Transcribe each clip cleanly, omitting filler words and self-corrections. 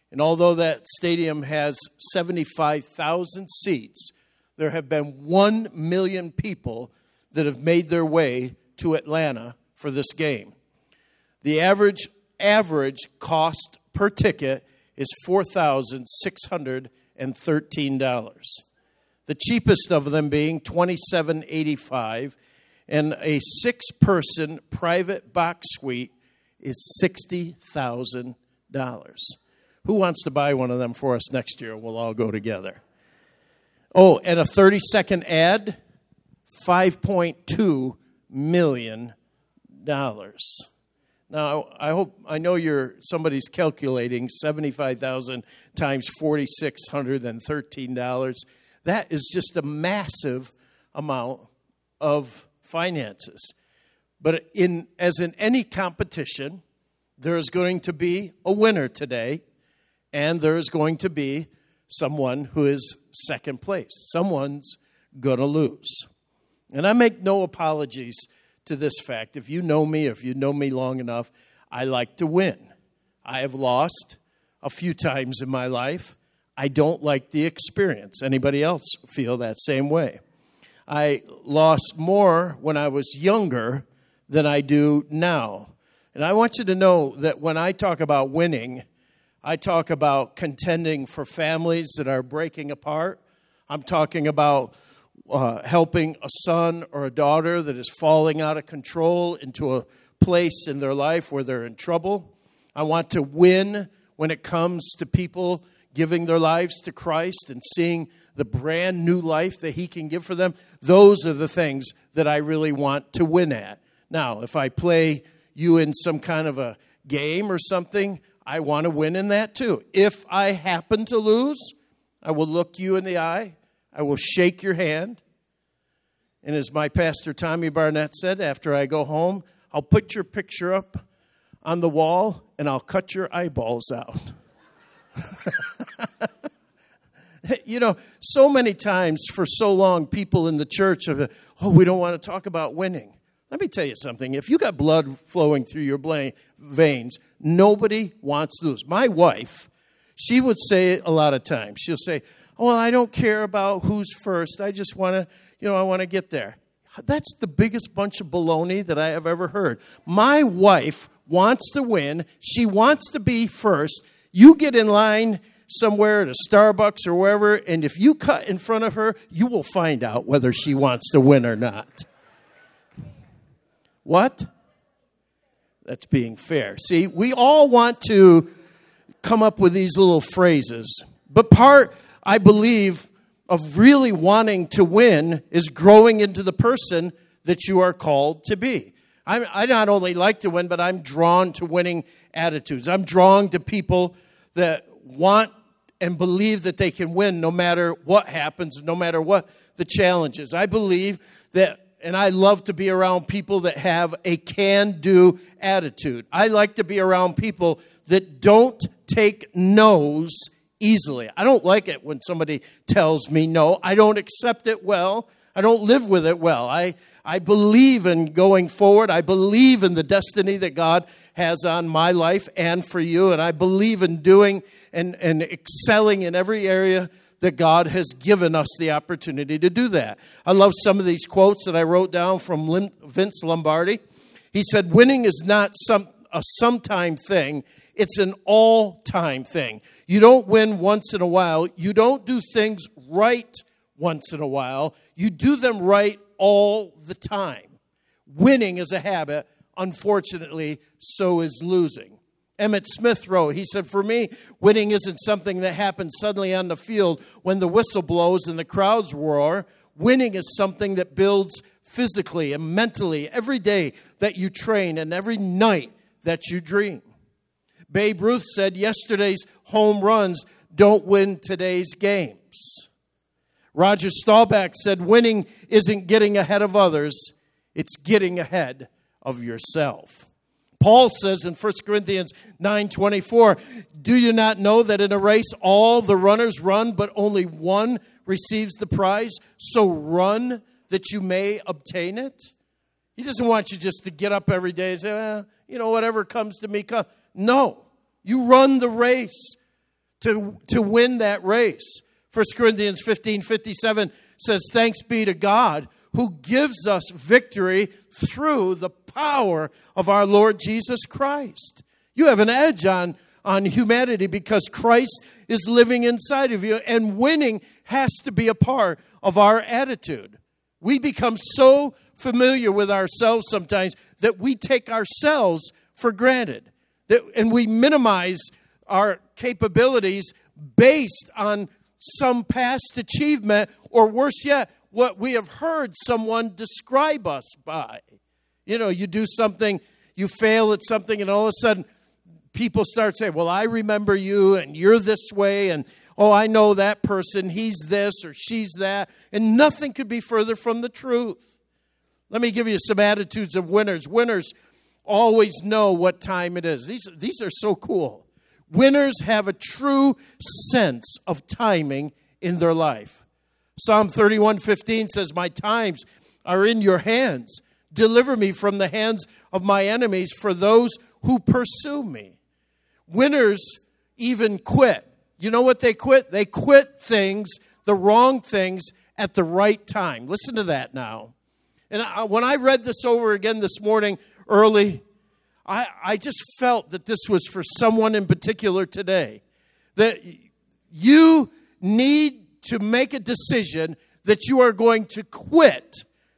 And although that stadium has 75,000 seats, there have been 1 million people that have made their way to Atlanta for this game. The average cost per ticket is $4,613. The cheapest of them being $27.85, and a 6-person private box suite is $60,000. Who wants to buy one of them for us next year? We'll all go together. Oh, and a 30-second ad, $5.2 million. Now, I know somebody's calculating 75,000 times $4,613. That is just a massive amount of finances. But as in any competition, there is going to be a winner today, and there is going to be someone who is second place. Someone's going to lose. And I make no apologies to this fact. If you know me long enough, I like to win. I have lost a few times in my life. I don't like the experience. Anybody else feel that same way? I lost more when I was younger than I do now. And I want you to know that when I talk about winning, I talk about contending for families that are breaking apart. I'm talking about helping a son or a daughter that is falling out of control into a place in their life where they're in trouble. I want to win when it comes to people giving their lives to Christ and seeing the brand new life that He can give for them. Those are the things that I really want to win at. Now, if I play you in some kind of a game or something, I want to win in that too. If I happen to lose, I will look you in the eye. I will shake your hand. And as my pastor Tommy Barnett said, after I go home, I'll put your picture up on the wall and I'll cut your eyeballs out. You know, so many times for so long, people in the church have, we don't want to talk about winning. Let me tell you something. If you got blood flowing through your veins, nobody wants to lose. My wife, she would say a lot of times, she'll say, well, I don't care about who's first. I just want to, I want to get there. That's the biggest bunch of baloney that I have ever heard. My wife wants to win. She wants to be first. You get in line somewhere at a Starbucks or wherever, and if you cut in front of her, you will find out whether she wants to win or not. What? That's being fair. See, we all want to come up with these little phrases, but part, I believe, of really wanting to win is growing into the person that you are called to be. I not only like to win, but I'm drawn to winning attitudes. I'm drawn to people that want and believe that they can win no matter what happens, no matter what the challenge is. I believe that, and I love to be around people that have a can-do attitude. I like to be around people that don't take no's easily. I don't like it when somebody tells me no. I don't accept it well. I don't live with it well. I believe in going forward. I believe in the destiny that God has on my life and for you. And I believe in doing and excelling in every area that God has given us the opportunity to do that. I love some of these quotes that I wrote down from Vince Lombardi. He said, winning is not a sometime thing. It's an all-time thing. You don't win once in a while. You don't do things right once in a while. You do them right all the time. Winning is a habit. Unfortunately, so is losing. Emmett Smith wrote, he said, for me, winning isn't something that happens suddenly on the field when the whistle blows and the crowds roar. Winning is something that builds physically and mentally every day that you train and every night that you dream. Babe Ruth said, yesterday's home runs don't win today's games. Roger Staubach said, winning isn't getting ahead of others, it's getting ahead of yourself. Paul says in 1 Corinthians 9:24, do you not know that in a race all the runners run, but only one receives the prize? So run that you may obtain it. He doesn't want you just to get up every day and say, whatever comes to me, come. No, you run the race to win that race. 1 Corinthians 15:57 says, "Thanks be to God who gives us victory through the power of our Lord Jesus Christ." You have an edge on humanity because Christ is living inside of you, and winning has to be a part of our attitude. We become so familiar with ourselves sometimes that we take ourselves for granted, and we minimize our capabilities based on some past achievement, or worse yet, what we have heard someone describe us by. You do something, you fail at something, and all of a sudden people start saying, well, I remember you, and you're this way, and oh, I know that person, he's this or she's that, and nothing could be further from the truth. Let me give you some attitudes of winners. Winners always know what time it is. These are so cool. Winners have a true sense of timing in their life. Psalm 31:15 says, "My times are in your hands. Deliver me from the hands of my enemies, for those who pursue me." Winners even quit. You know what they quit? They quit things, the wrong things, at the right time. Listen to that now. And when I read this over again this morning early, I just felt that this was for someone in particular today. That you need to make a decision that you are going to quit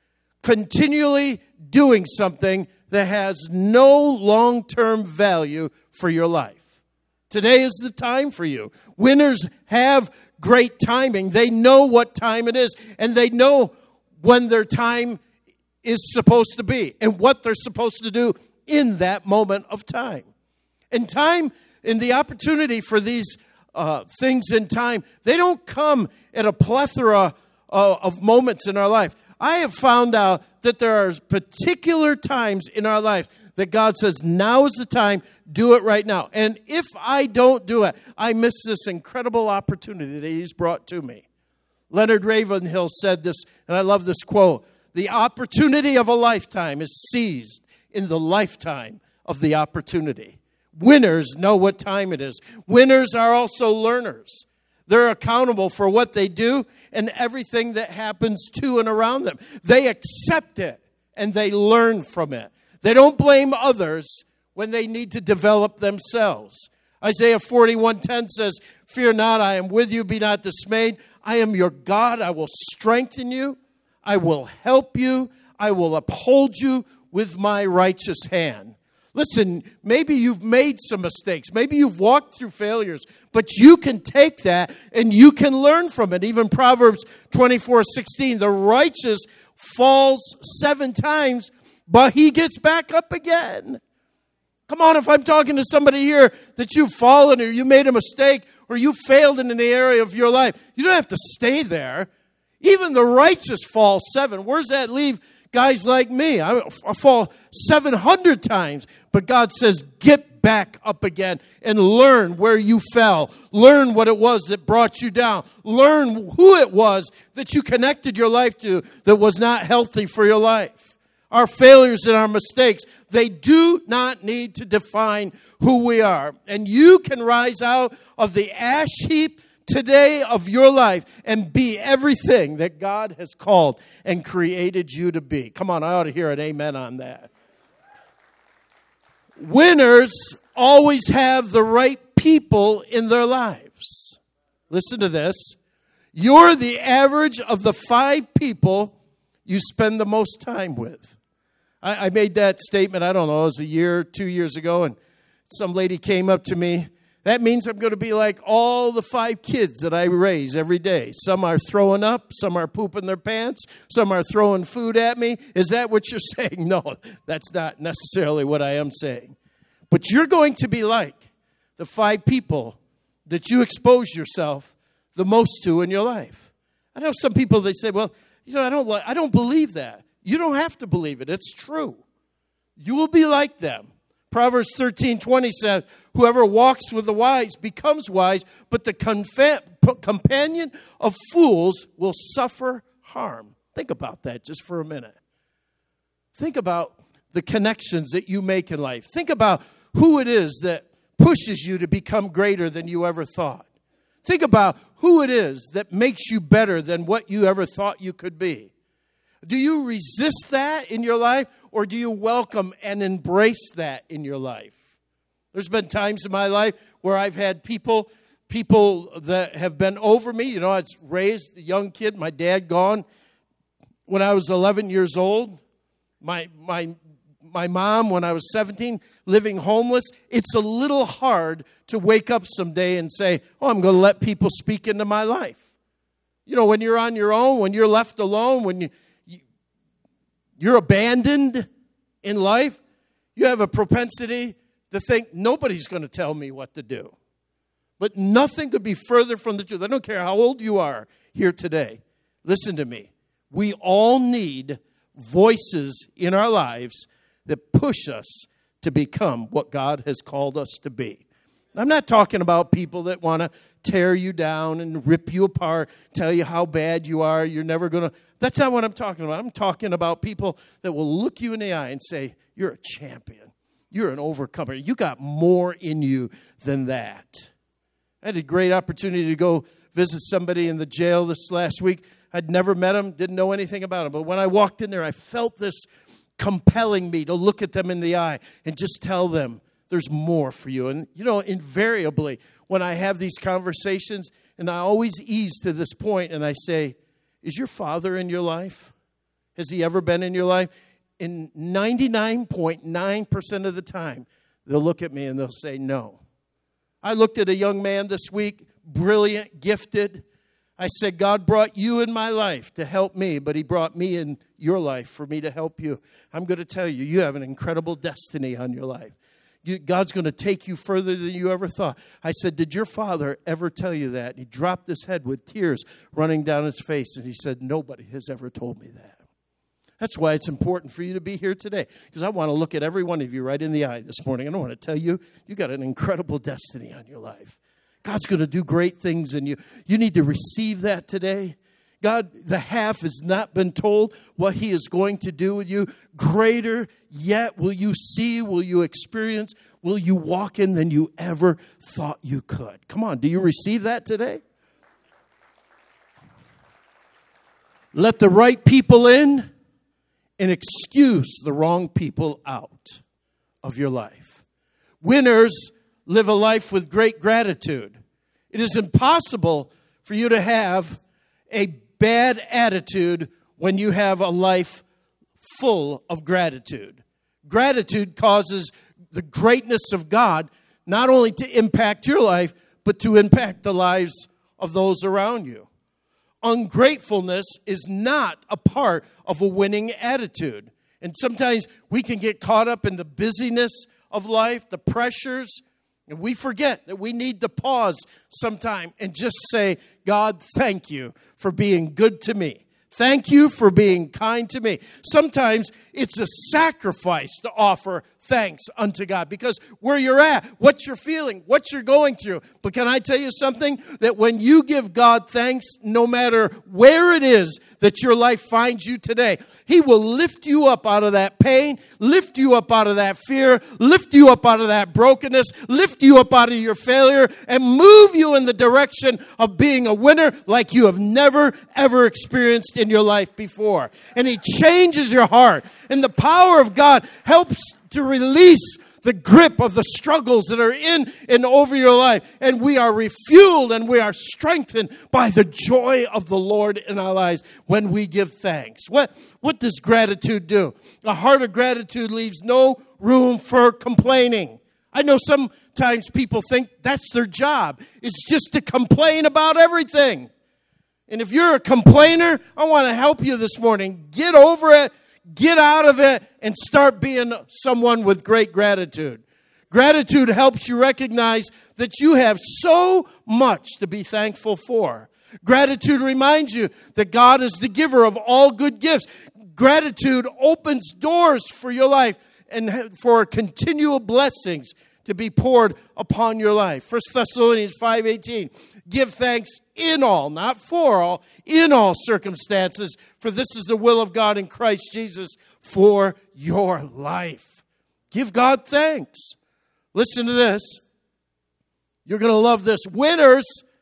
continually doing something that has no long-term value for your life. Today is the time for you. Winners have great timing. They know what time it is, and they know when their time is supposed to be and what they're supposed to do in that moment of time. And time and the opportunity for these things in time, they don't come at a plethora of moments in our life. I have found out that there are particular times in our life that God says, now is the time, do it right now. And if I don't do it, I miss this incredible opportunity that He's brought to me. Leonard Ravenhill said this, and I love this quote: "The opportunity of a lifetime is seized in the lifetime of the opportunity." Winners know what time it is. Winners are also learners. They're accountable for what they do and everything that happens to and around them. They accept it and they learn from it. They don't blame others when they need to develop themselves. Isaiah 41:10 says, "Fear not, I am with you, be not dismayed. I am your God, I will strengthen you. I will help you. I will uphold you with my righteous hand." Listen, maybe you've made some mistakes. Maybe you've walked through failures, but you can take that and you can learn from it. Even Proverbs 24:16, "The righteous falls 7 times, but he gets back up again." Come on, if I'm talking to somebody here that you've fallen or you made a mistake or you failed in an area of your life, you don't have to stay there. Even the righteous fall 7. Where does that leave guys like me? I fall 700 times. But God says, get back up again and learn where you fell. Learn what it was that brought you down. Learn who it was that you connected your life to that was not healthy for your life. Our failures and our mistakes, they do not need to define who we are. And you can rise out of the ash heap today of your life and be everything that God has called and created you to be. Come on, I ought to hear an amen on that. Winners always have the right people in their lives. Listen to this. You're the average of the 5 people you spend the most time with. I made that statement, I don't know, it was a year, 2 years ago, and some lady came up to me. That means I'm going to be like all the 5 kids that I raise every day. Some are throwing up, some are pooping their pants, some are throwing food at me. Is that what you're saying? No, that's not necessarily what I am saying. But you're going to be like the 5 people that you expose yourself the most to in your life. I know some people, they say, well, I don't believe that. You don't have to believe it. It's true. You will be like them. Proverbs 13:20 says, "Whoever walks with the wise becomes wise, but the companion of fools will suffer harm." Think about that just for a minute. Think about the connections that you make in life. Think about who it is that pushes you to become greater than you ever thought. Think about who it is that makes you better than what you ever thought you could be. Do you resist that in your life, or do you welcome and embrace that in your life? There's been times in my life where I've had people that have been over me. You know, I was raised a young kid, my dad gone when I was 11 years old. My mom, when I was 17, living homeless. It's a little hard to wake up someday and say, oh, I'm going to let people speak into my life. You know, when you're on your own, when you're left alone, when you're abandoned in life, you have a propensity to think nobody's going to tell me what to do. But nothing could be further from the truth. I don't care how old you are here today. Listen to me. We all need voices in our lives that push us to become what God has called us to be. I'm not talking about people that want to tear you down and rip you apart, tell you how bad you are, you're never going to. That's not what I'm talking about. I'm talking about people that will look you in the eye and say, you're a champion. You're an overcomer. You got more in you than that. I had a great opportunity to go visit somebody in the jail this last week. I'd never met him, didn't know anything about him. But when I walked in there, I felt this compelling me to look at them in the eye and just tell them there's more for you. And, you know, invariably, when I have these conversations, and I always ease to this point, and I say, is your father in your life? Has he ever been in your life? In 99.9% of the time, they'll look at me and they'll say no. I looked at a young man this week, brilliant, gifted. I said, God brought you in my life to help me, but he brought me in your life for me to help you. I'm going to tell you, you have an incredible destiny on your life. God's going to take you further than you ever thought. I said, did your father ever tell you that? And he dropped his head with tears running down his face, and he said, nobody has ever told me that. That's why it's important for you to be here today, because I want to look at every one of you right in the eye this morning. I don't want to tell you, you got an incredible destiny on your life. God's going to do great things in you. You need to receive that today. God, the half has not been told what he is going to do with you. Greater yet will you see, will you experience, will you walk in than you ever thought you could. Come on, do you receive that today? Let the right people in and excuse the wrong people out of your life. Winners live a life with great gratitude. It is impossible for you to have a bad attitude when you have a life full of gratitude. Gratitude causes the greatness of God not only to impact your life, but to impact the lives of those around you. Ungratefulness is not a part of a winning attitude. And sometimes we can get caught up in the busyness of life, the pressures, and we forget that we need to pause sometime and just say, God, thank you for being good to me. Thank you for being kind to me. Sometimes it's a sacrifice to offer thanks unto God, because where you're at, what you're feeling, what you're going through. But can I tell you something? That when you give God thanks, no matter where it is that your life finds you today, he will lift you up out of that pain, lift you up out of that fear, lift you up out of that brokenness, lift you up out of your failure, and move you in the direction of being a winner like you have never, ever experienced in your life before. And he changes your heart. And the power of God helps to release the grip of the struggles that are in and over your life. And we are refueled and we are strengthened by the joy of the Lord in our lives when we give thanks. What does gratitude do? A heart of gratitude leaves no room for complaining. I know sometimes people think that's their job. It's just to complain about everything. And if you're a complainer, I want to help you this morning. Get over it. Get out of it and start being someone with great gratitude. Gratitude helps you recognize that you have so much to be thankful for. Gratitude reminds you that God is the giver of all good gifts. Gratitude opens doors for your life and for continual blessings to be poured upon your life. 1 Thessalonians 5:18. Give thanks in all, not for all, in all circumstances, for this is the will of God in Christ Jesus for your life. Give God thanks. Listen to this. You're going to love this. Winners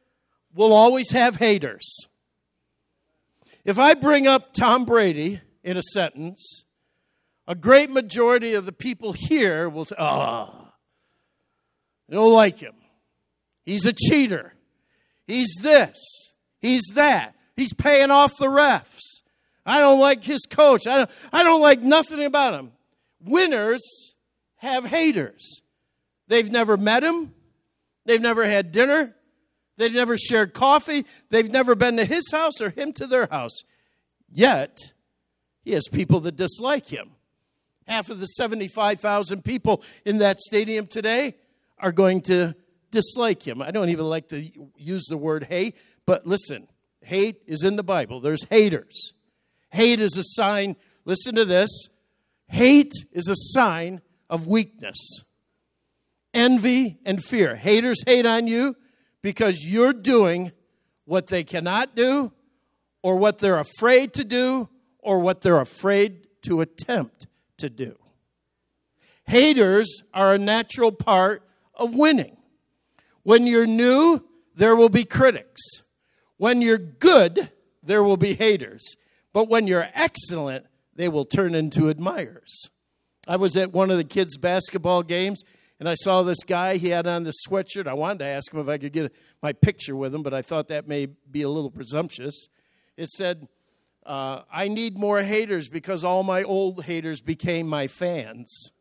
will always have haters. If I bring up Tom Brady in a sentence, a great majority of the people here will say, oh, I don't like him. He's a cheater. He's this. He's that. He's paying off the refs. I don't like his coach. I don't like nothing about him. Winners have haters. They've never met him. They've never had dinner. They've never shared coffee. They've never been to his house or him to their house. Yet, he has people that dislike him. Half of the 75,000 people in that stadium today are going to dislike him. I don't even like to use the word hate, but listen, hate is in the Bible. There's haters. Hate is a sign, listen to this, hate is a sign of weakness. Envy and fear. Haters hate on you because you're doing what they cannot do, or what they're afraid to do, or what they're afraid to attempt to do. Haters are a natural part of winning. When you're new, there will be critics. When you're good, there will be haters. But when you're excellent, they will turn into admirers. I was at one of the kids' basketball games, and I saw this guy. He had on this sweatshirt. I wanted to ask him if I could get my picture with him, but I thought that may be a little presumptuous. It said, I need more haters because all my old haters became my fans.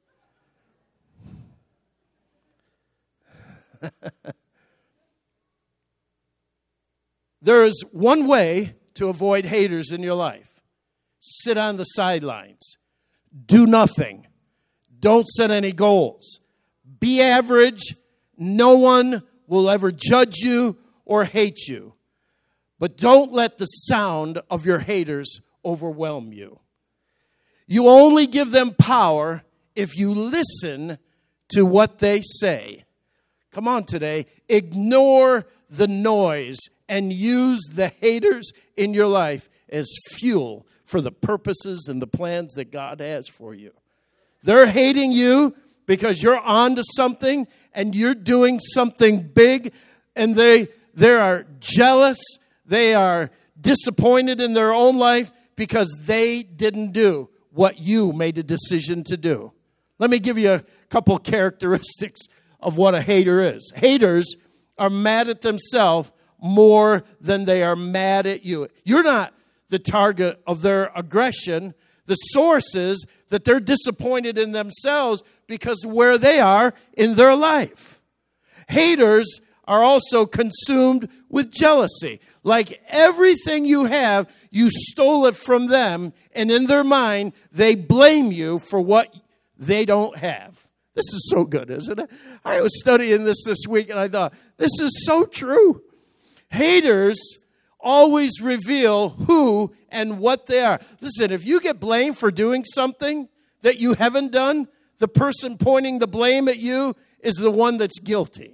There is one way to avoid haters in your life. Sit on the sidelines. Do nothing. Don't set any goals. Be average. No one will ever judge you or hate you. But don't let the sound of your haters overwhelm you. You only give them power if you listen to what they say. Come on today. Ignore the noise and use the haters in your life as fuel for the purposes and the plans that God has for you. They're hating you because you're on to something and you're doing something big, and they are jealous. They are disappointed in their own life because they didn't do what you made a decision to do. Let me give you a couple characteristics of what a hater is. Haters are mad at themselves more than they are mad at you. You're not the target of their aggression. The source is that they're disappointed in themselves because of where they are in their life. Haters are also consumed with jealousy. Like everything you have, you stole it from them, and in their mind, they blame you for what they don't have. This is so good, isn't it? I was studying this week, and I thought, this is so true. Haters always reveal who and what they are. Listen, if you get blamed for doing something that you haven't done, the person pointing the blame at you is the one that's guilty.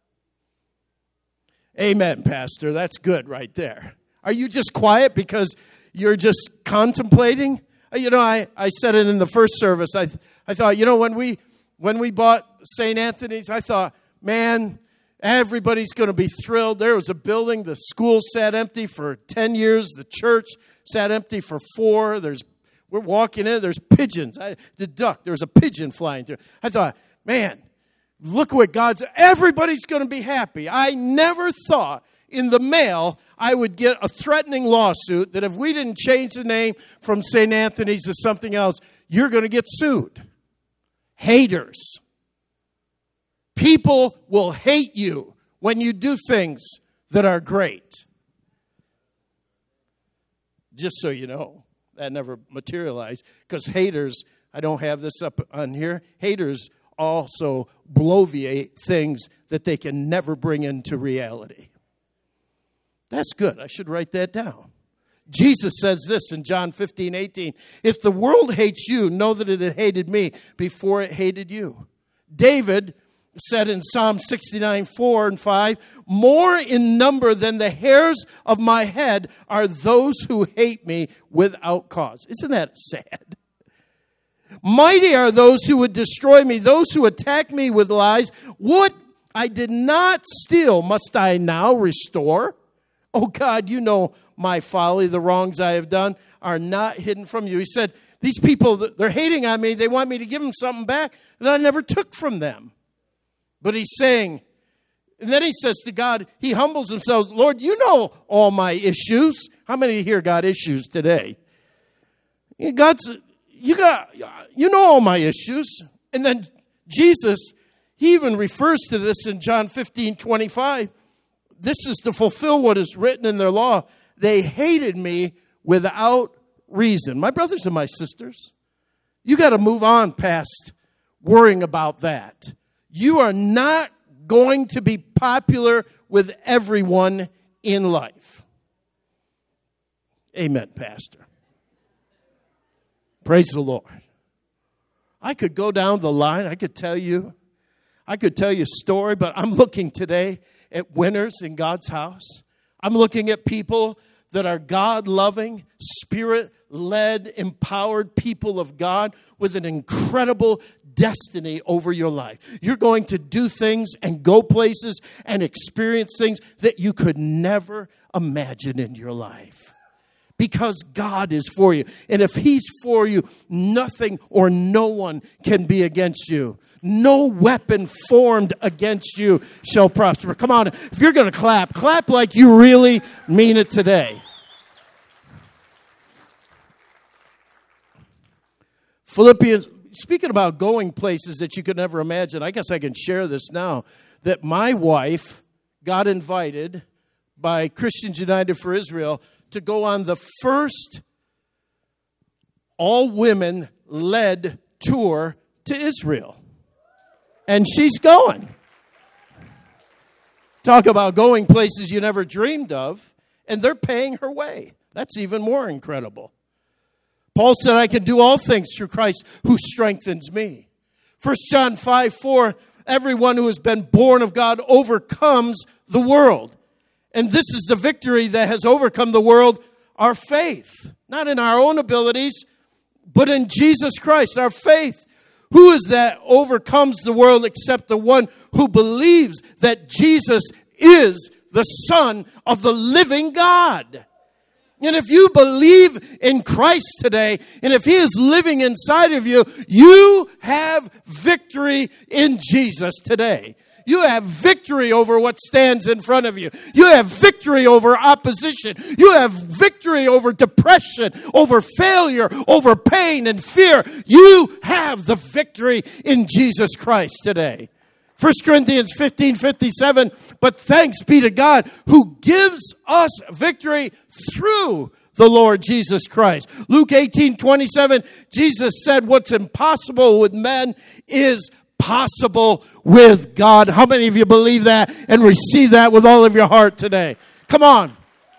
Amen, Pastor. That's good right there. Are you just quiet because you're just contemplating? You know, I said it in the first service. I thought, you know, when we bought St. Anthony's, I thought, man, everybody's going to be thrilled. There was a building. The school sat empty for 10 years. The church sat empty for 4. We're walking in. There's pigeons. There was a pigeon flying through. I thought, man, look what God's. Everybody's going to be happy. I never thought in the mail I would get a threatening lawsuit that if we didn't change the name from St. Anthony's to something else, you're going to get sued. Haters. People will hate you when you do things that are great. Just so you know, that never materialized. Because haters, I don't have this up on here, haters also bloviate things that they can never bring into reality. That's good. I should write that down. Jesus says this in John 15:18. If the world hates you, know that it had hated me before it hated you. David said in Psalm 69:4 and 5, more in number than the hairs of my head are those who hate me without cause. Isn't that sad? Mighty are those who would destroy me, those who attack me with lies. What I did not steal. Must I now restore? Oh God, you know my folly. The wrongs I have done are not hidden from you. He said, these people, they're hating on me. They want me to give them something back that I never took from them. But he's saying, and then he says to God, he humbles himself, Lord, you know all my issues. How many here got issues today? You know all my issues. And then Jesus, he even refers to this in John 15:25. This is to fulfill what is written in their law. They hated me without reason. My brothers and my sisters, you got to move on past worrying about that. You are not going to be popular with everyone in life. Amen, Pastor. Praise the Lord. I could go down the line. I could tell you a story, but I'm looking today at winners in God's house. I'm looking at people that are God-loving, Spirit-led, empowered people of God with an incredible destiny over your life. You're going to do things and go places and experience things that you could never imagine in your life. Because God is for you. And if He's for you, nothing or no one can be against you. No weapon formed against you shall prosper. Come on, if you're going to clap like you really mean it today. Philippians, speaking about going places that you could never imagine, I guess I can share this now, that my wife got invited by Christians United for Israel to go on the first all-women led tour to Israel. And she's going. Talk about going places you never dreamed of, and they're paying her way. That's even more incredible. Paul said, I can do all things through Christ who strengthens me. 1 John 5:4, everyone who has been born of God overcomes the world. And this is the victory that has overcome the world, our faith. Not in our own abilities, but in Jesus Christ, our faith. Who is that overcomes the world except the one who believes that Jesus is the Son of the living God? And if you believe in Christ today, and if He is living inside of you, you have victory in Jesus today. You have victory over what stands in front of you. You have victory over opposition. You have victory over depression, over failure, over pain and fear. You have the victory in Jesus Christ today. 1 Corinthians 15:57, but thanks be to God who gives us victory through the Lord Jesus Christ. Luke 18:27, Jesus said what's impossible with men is possible with God. How many of you believe that and receive that with all of your heart today? Come on.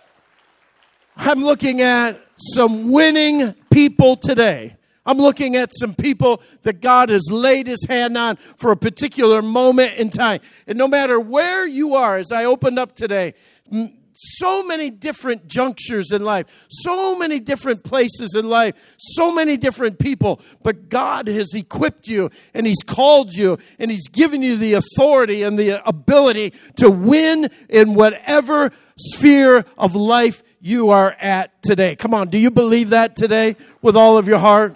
I'm looking at some winning people today. I'm looking at some people that God has laid His hand on for a particular moment in time. And no matter where you are, as I opened up today, so many different junctures in life, so many different places in life, so many different people. But God has equipped you and He's called you and He's given you the authority and the ability to win in whatever sphere of life you are at today. Come on, do you believe that today with all of your heart?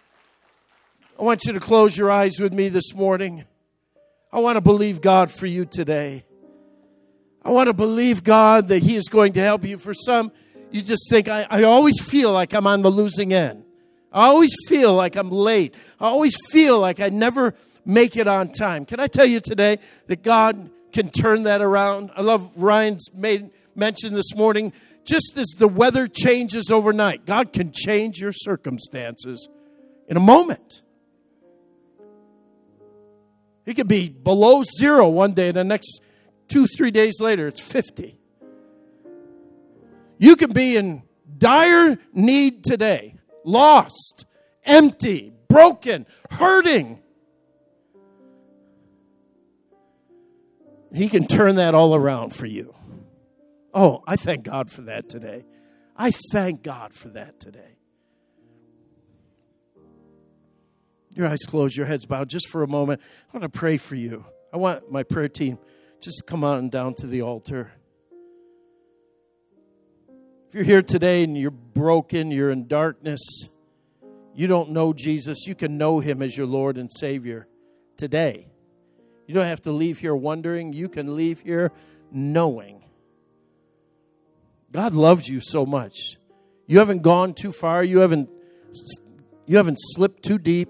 I want you to close your eyes with me this morning. I want to believe God for you today. I want to believe God that He is going to help you. For some, you just think, I always feel like I'm on the losing end. I always feel like I'm late. I always feel like I never make it on time. Can I tell you today that God can turn that around? I love Ryan's mention this morning. Just as the weather changes overnight, God can change your circumstances in a moment. It could be below 0 one day, the next 2-3 days later, it's 50. You can be in dire need today, lost, empty, broken, hurting. He can turn that all around for you. Oh, I thank God for that today. I thank God for that today. Your eyes closed, your heads bowed just for a moment. I want to pray for you. I want my prayer team just come on down to the altar. If you're here today and you're broken, you're in darkness, you don't know Jesus, you can know him as your Lord and Savior today. You don't have to leave here wondering. You can leave here knowing. God loves you so much. You haven't gone too far. You haven't slipped too deep.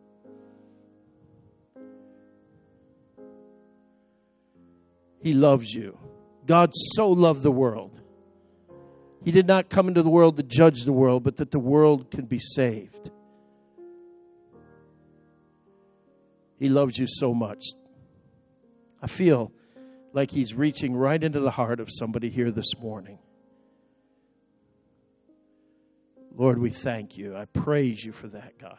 He loves you. God so loved the world. He did not come into the world to judge the world, but that the world could be saved. He loves you so much. I feel like he's reaching right into the heart of somebody here this morning. Lord, we thank you. I praise you for that, God.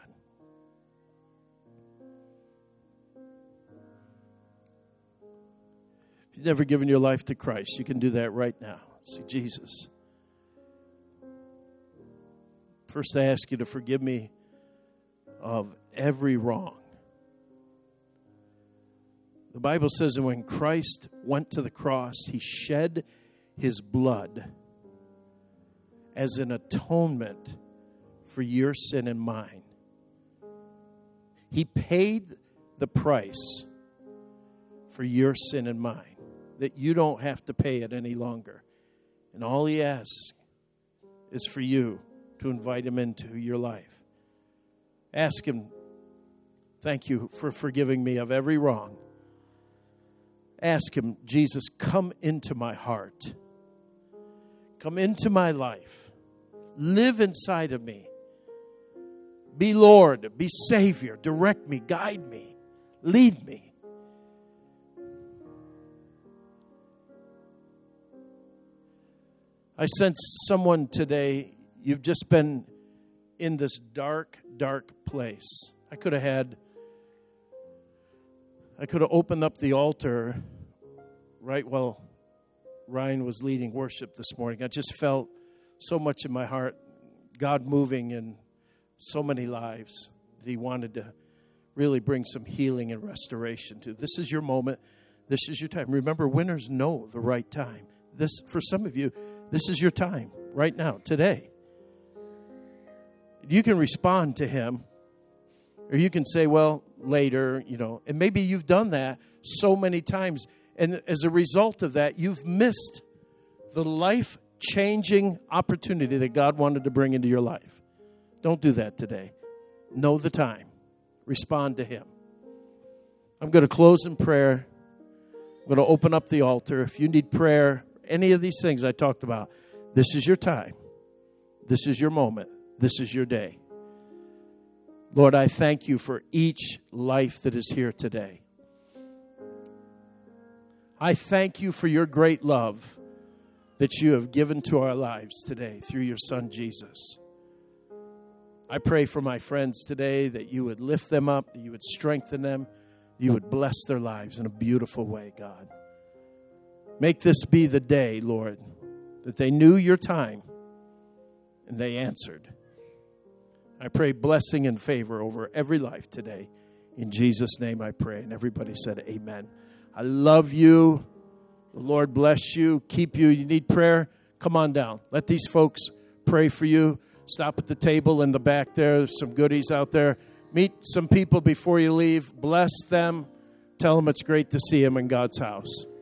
If you've never given your life to Christ, you can do that right now. Say, Jesus, first I ask you to forgive me of every wrong. The Bible says that when Christ went to the cross, he shed his blood as an atonement for your sin and mine. He paid the price for your sin and mine, that you don't have to pay it any longer. And all he asks is for you to invite him into your life. Ask him, thank you for forgiving me of every wrong. Ask him, Jesus, come into my heart. Come into my life. Live inside of me. Be Lord, be Savior. Direct me, guide me, lead me. I sense someone today, you've just been in this dark, dark place. I could have opened up the altar right while Ryan was leading worship this morning. I just felt so much in my heart, God moving in so many lives that he wanted to really bring some healing and restoration to. This is your moment. This is your time. Remember, winners know the right time. For some of you, this is your time right now, today. You can respond to him, or you can say, well, later, and maybe you've done that so many times. And as a result of that, you've missed the life-changing opportunity that God wanted to bring into your life. Don't do that today. Know the time. Respond to him. I'm going to close in prayer. I'm going to open up the altar. If you need prayer, any of these things I talked about, this is your time. This is your moment. This is your day. Lord, I thank you for each life that is here today. I thank you for your great love that you have given to our lives today through your Son, Jesus. I pray for my friends today that you would lift them up, that you would strengthen them, you would bless their lives in a beautiful way, God. Make this be the day, Lord, that they knew your time and they answered. I pray blessing and favor over every life today. In Jesus' name I pray. And everybody said amen. I love you. The Lord bless you, keep you. You need prayer? Come on down. Let these folks pray for you. Stop at the table in the back there. There's some goodies out there. Meet some people before you leave. Bless them. Tell them it's great to see them in God's house.